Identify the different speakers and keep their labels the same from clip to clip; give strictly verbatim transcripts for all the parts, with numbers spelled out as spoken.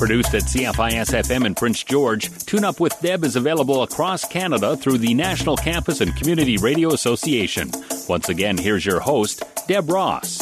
Speaker 1: Produced at C F I S F M in Prince George, Tune Up with Deb is available across Canada through the National Campus and Community Radio Association. Once again, here's your host, Deb Ross.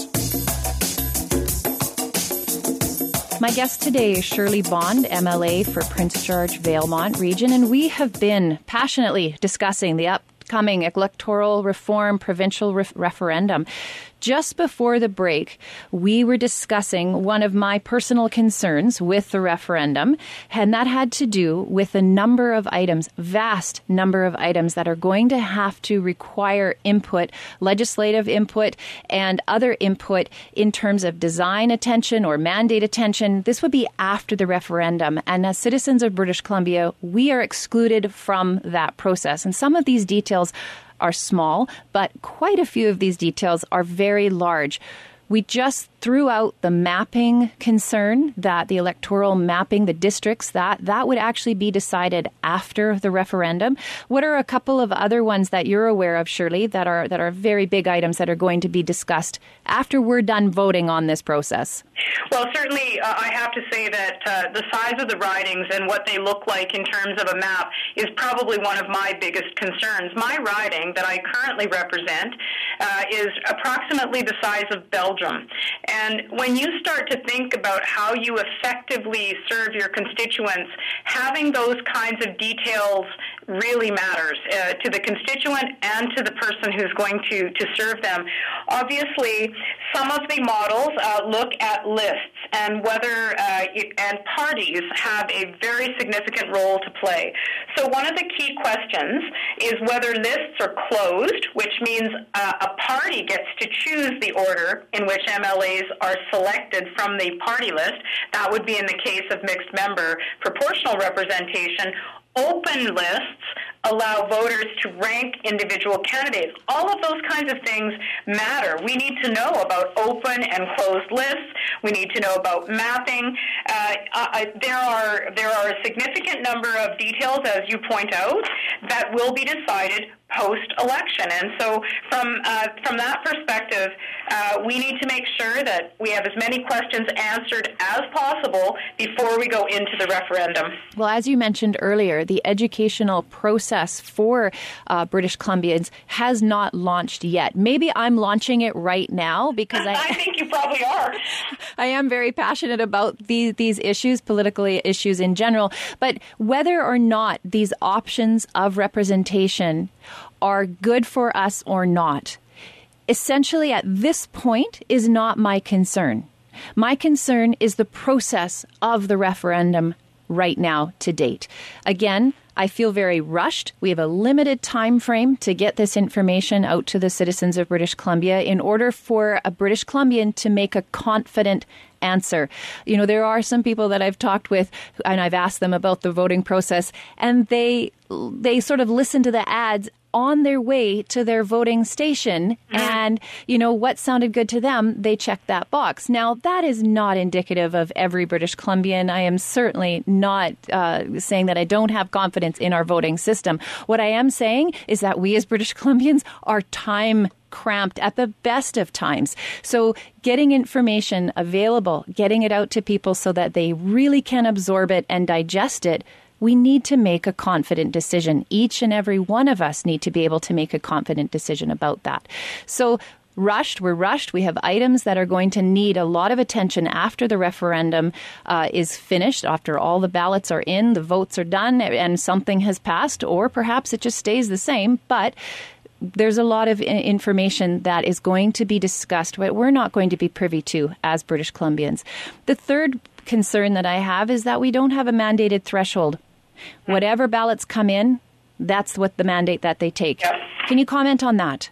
Speaker 2: My guest today is Shirley Bond, M L A for Prince George Valemount region, and we have been passionately discussing the upcoming electoral reform provincial re- referendum. Just before the break, we were discussing one of my personal concerns with the referendum, and that had to do with a number of items, vast number of items that are going to have to require input, legislative input, and other input in terms of design attention or mandate attention. This would be after the referendum, and as citizens of British Columbia, we are excluded from that process. And some of these details are small, but quite a few of these details are very large. We just threw out the mapping concern, that the electoral mapping, the districts, that that would actually be decided after the referendum. What are a couple of other ones that you're aware of, Shirley, that are that are very big items that are going to be discussed after we're done voting on this process?
Speaker 3: Well, certainly uh, I have to say that uh, the size of the ridings and what they look like in terms of a map is probably one of my biggest concerns. My riding that I currently represent uh, is approximately the size of Belgium. And when you start to think about how you effectively serve your constituents, having those kinds of details really matters uh, to the constituent and to the person who's going to, to serve them. Obviously, some of the models uh, look at lists and whether uh, it, and parties have a very significant role to play. So one of the key questions is whether lists are closed, which means uh, a party gets to choose the order in which M L As are selected from the party list. That would be in the case of mixed member proportional representation. Open lists allow voters to rank individual candidates. All of those kinds of things matter. We need to know about open and closed lists. We need to know about mapping. Uh, I, there are there are a significant number of details, as you point out, that will be decided post-election. And so from uh, from that perspective, uh, we need to make sure that we have as many questions answered as possible before we go into the referendum.
Speaker 2: Well, as you mentioned earlier, the educational process for uh, British Columbians has not launched yet. Maybe I'm launching it right now because I...
Speaker 3: I think you probably are.
Speaker 2: I am very passionate about these, these issues, political issues in general. But whether or not these options of representation are good for us or not, essentially at this point is not my concern. My concern is the process of the referendum right now to date. Again, I feel very rushed. We have a limited time frame to get this information out to the citizens of British Columbia in order for a British Columbian to make a confident answer. You know, there are some people that I've talked with and I've asked them about the voting process, and they they sort of listen to the ads on their way to their voting station, and, you know, what sounded good to them, they checked that box. Now, that is not indicative of every British Columbian. I am certainly not uh, saying that I don't have confidence in our voting system. What I am saying is that we as British Columbians are time cramped at the best of times. So getting information available, getting it out to people so that they really can absorb it and digest it, we need to make a confident decision. Each and every one of us need to be able to make a confident decision about that. So rushed, we're rushed. We have items that are going to need a lot of attention after the referendum uh, is finished, after all the ballots are in, the votes are done, and something has passed, or perhaps it just stays the same. But there's a lot of information that is going to be discussed, but we're not going to be privy to as British Columbians. The third concern that I have is that we don't have a mandated threshold. Whatever ballots come in, that's what the mandate that they take.
Speaker 3: Yep.
Speaker 2: Can you comment on that?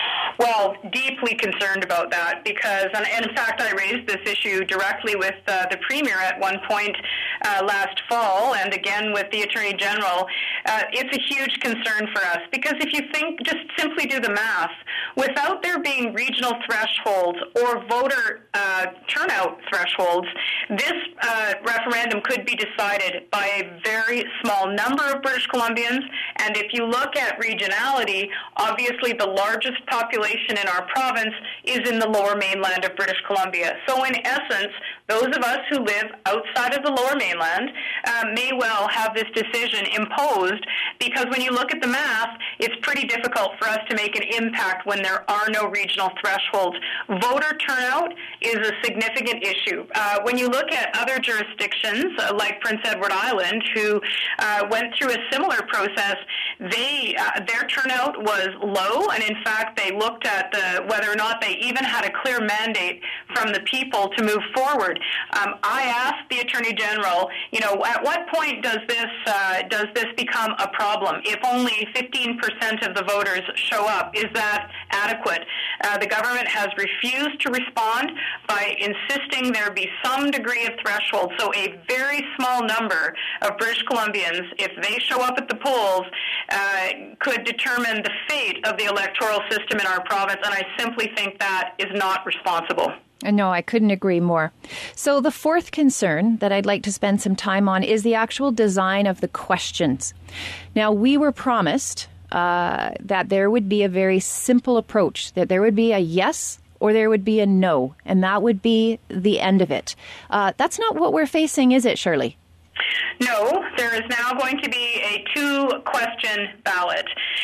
Speaker 3: Well, deeply concerned about that because, and in fact, I raised this issue directly with uh, the Premier at one point uh, last fall, and again with the Attorney General. Uh, it's a huge concern for us because if you think, just simply do the math, without there being regional thresholds or voter uh, turnout thresholds, this uh, referendum could be decided by a very small number of British Columbians, and if you look at regionality, obviously the largest population in our province is in the lower mainland of British Columbia. So in essence, those of us who live outside of the Lower Mainland uh, may well have this decision imposed, because when you look at the math, it's pretty difficult for us to make an impact when there are no regional thresholds. Voter turnout is a significant issue. Uh, when you look at other jurisdictions, uh, like Prince Edward Island, who uh, went through a similar process, they uh, their turnout was low, and in fact, they looked at the, whether or not they even had a clear mandate from the people to move forward. Um, I asked the Attorney General, you know, at what point does this uh, does this become a problem? If only fifteen percent of the voters show up, is that adequate? Uh, the government has refused to respond by insisting there be some degree of threshold. So a very small number of British Columbians, if they show up at the polls, uh, could determine the fate of the electoral system in our province, and I simply think that is not responsible.
Speaker 2: No, I couldn't agree more. So the fourth concern that I'd like to spend some time on is the actual design of the questions. Now, we were promised uh, that there would be a very simple approach, that there would be a yes or there would be a no, and that would be the end of it. Uh, that's not what we're facing, is it, Shirley?
Speaker 3: No, there is now going to be a two-question ballot.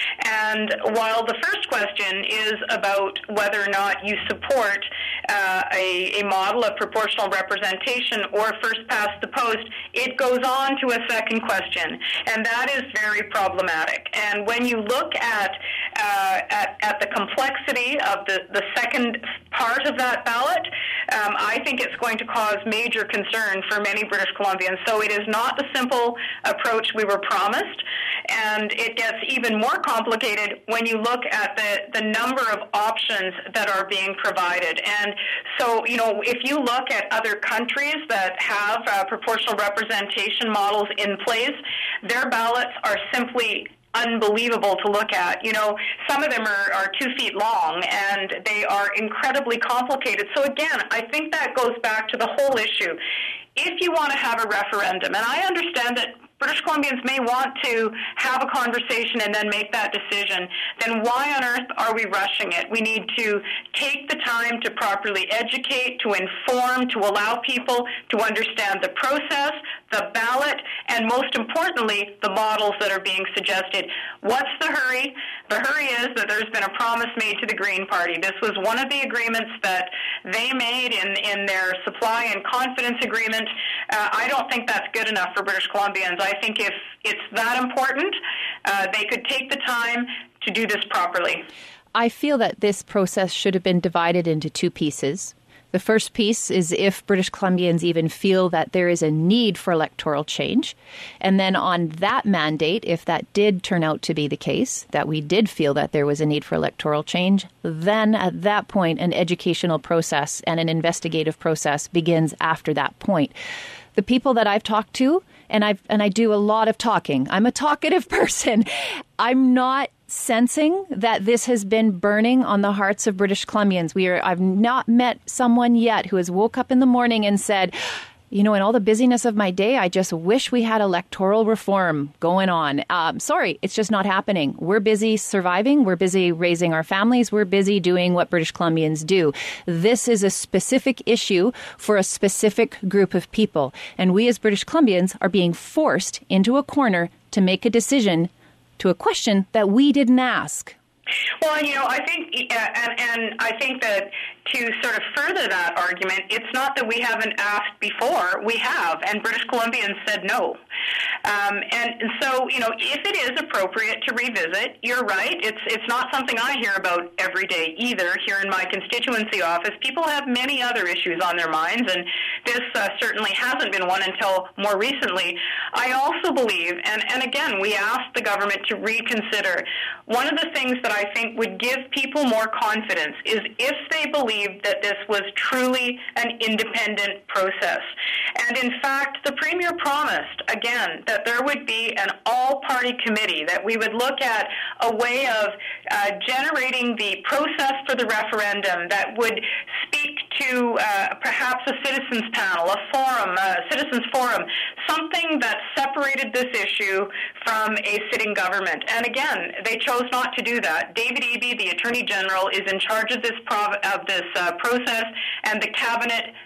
Speaker 3: And while the first question is about whether or not you support uh, a, a model of proportional representation or first past the post, it goes on to a second question, and that is very problematic. And when you look at uh, at, at the complexity of the, the second part of that ballot, um, I think it's going to cause major concern for many British Columbians. So it is not the simple approach we were promised, and it gets even more complicated when you look at the, the number of options that are being provided. And so, you know, if you look at other countries that have uh, proportional representation models in place, their ballots are simply unbelievable to look at. You know, some of them are, are two feet long, and they are incredibly complicated. So again, I think that goes back to the whole issue. If you want to have a referendum, and I understand that British Columbians may want to have a conversation and then make that decision, then why on earth are we rushing it? We need to take the time to properly educate, to inform, to allow people to understand the process, the ballot, and most importantly, the models that are being suggested. What's the hurry? The hurry is that there's been a promise made to the Green Party. This was one of the agreements that they made in, in their supply and confidence agreement. Uh, I don't think that's good enough for British Columbians. I think if it's that important, uh, they could take the time to do this properly.
Speaker 2: I feel that this process should have been divided into two pieces. The first piece is if British Columbians even feel that there is a need for electoral change. And then on that mandate, if that did turn out to be the case, that we did feel that there was a need for electoral change, then at that point, an educational process and an investigative process begins after that point. The people that I've talked to, and I've and I do a lot of talking. I'm a talkative person. I'm not sensing that this has been burning on the hearts of British Columbians. We are. I've not met someone yet who has woke up in the morning and said, you know, in all the busyness of my day, I just wish we had electoral reform going on. Um, sorry, it's just not happening. We're busy surviving. We're busy raising our families. We're busy doing what British Columbians do. This is a specific issue for a specific group of people. And we as British Columbians are being forced into a corner to make a decision to a question that we didn't ask.
Speaker 3: Well, you know, I think, uh, and, and I think that to sort of further that argument, it's not that we haven't asked before. We have, and British Columbians said no. Um, and, and so, you know, if it is appropriate to revisit, you're right. It's it's not something I hear about every day either here in my constituency office. People have many other issues on their minds, and this uh, certainly hasn't been one until more recently. I also believe, and, and again, we asked the government to reconsider. One of the things that I think would give people more confidence is if they believed that this was truly an independent process. And in fact, the Premier promised, again, that there would be an all-party committee, that we would look at a way of uh, generating the process for the referendum that would speak to uh, perhaps a citizens panel, a forum, a citizens forum, something that separated this issue from a sitting government. And again, they chose not to do that. David Eby, the Attorney General, is in charge of this prov- of this uh, process, and the Cabinet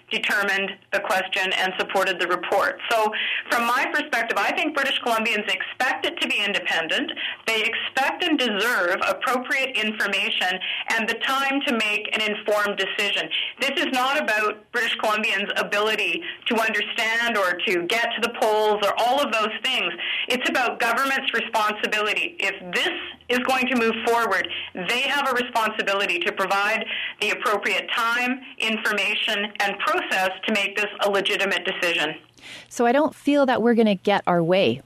Speaker 3: determined the question and supported the report. So from my perspective, I think British Columbians expect it to be independent. They expect and deserve appropriate information and the time to make an informed decision. This is not about British Columbians' ability to understand or to get to the polls or all of those things. It's about government's responsibility. If this is going to move forward, they have a responsibility to provide the appropriate time, information, and process to make this a legitimate decision.
Speaker 2: So I don't feel that we're going to get our way.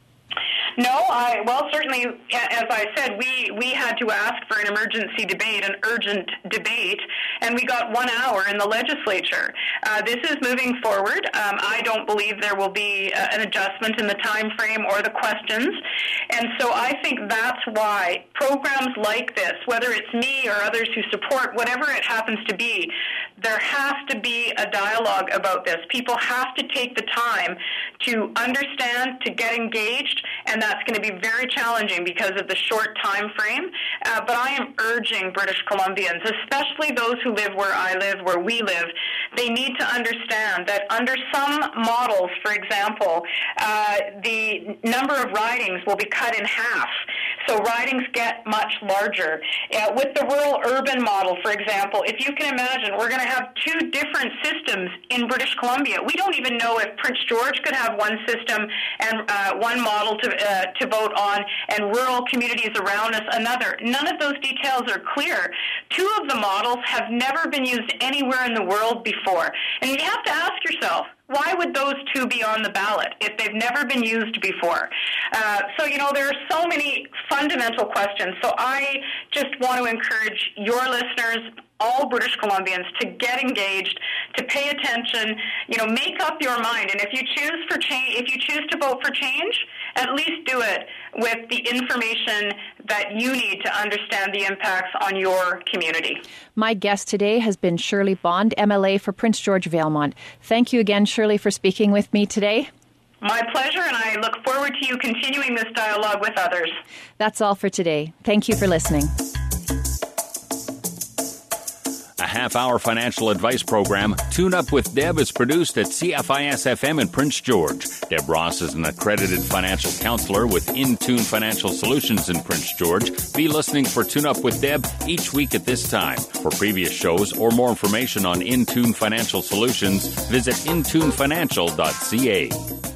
Speaker 3: No, I, well, certainly, as I said, we, we had to ask for an emergency debate, an urgent debate, and we got one hour in the legislature. Uh, this is moving forward. Um, I don't believe there will be uh, an adjustment in the time frame or the questions, and so I think that's why programs like this, whether it's me or others who support whatever it happens to be, there has to be a dialogue about this. People have to take the time to understand, to get engaged, and that's going to be very challenging because of the short time frame. Uh, but I am urging British Columbians, especially those who live where I live, where we live, they need to understand that under some models, for example, uh, the number of ridings will be cut in half. So ridings get much larger. Uh, with the rural-urban model, for example, if you can imagine, we're going to have two different systems in British Columbia. We don't even know if Prince George could have one system and uh, one model to uh, to vote on, and rural communities around us another. None of those details are clear. Two of the models have never been used anywhere in the world before. And you have to ask yourself, why would those two be on the ballot if they've never been used before? Uh, so, you know, there are so many fundamental questions. So I just want to encourage your listeners, all British Columbians, to get engaged, to pay attention, you know, make up your mind. And if you choose for change, if you choose to vote for change, at least do it with the information that you need to understand the impacts on your community.
Speaker 2: My guest today has been Shirley Bond, M L A for Prince George Valemount. Thank you again, Shirley, for speaking with me today.
Speaker 3: My pleasure, and I look forward to you continuing this dialogue with others.
Speaker 2: That's all for today. Thank you for listening.
Speaker 1: A half-hour financial advice program, Tune Up with Deb, is produced at C F I S F M in Prince George. Deb Ross is an accredited financial counselor with Intune Financial Solutions in Prince George. Be listening for Tune Up with Deb each week at this time. For previous shows or more information on Intune Financial Solutions, visit intune financial dot c a.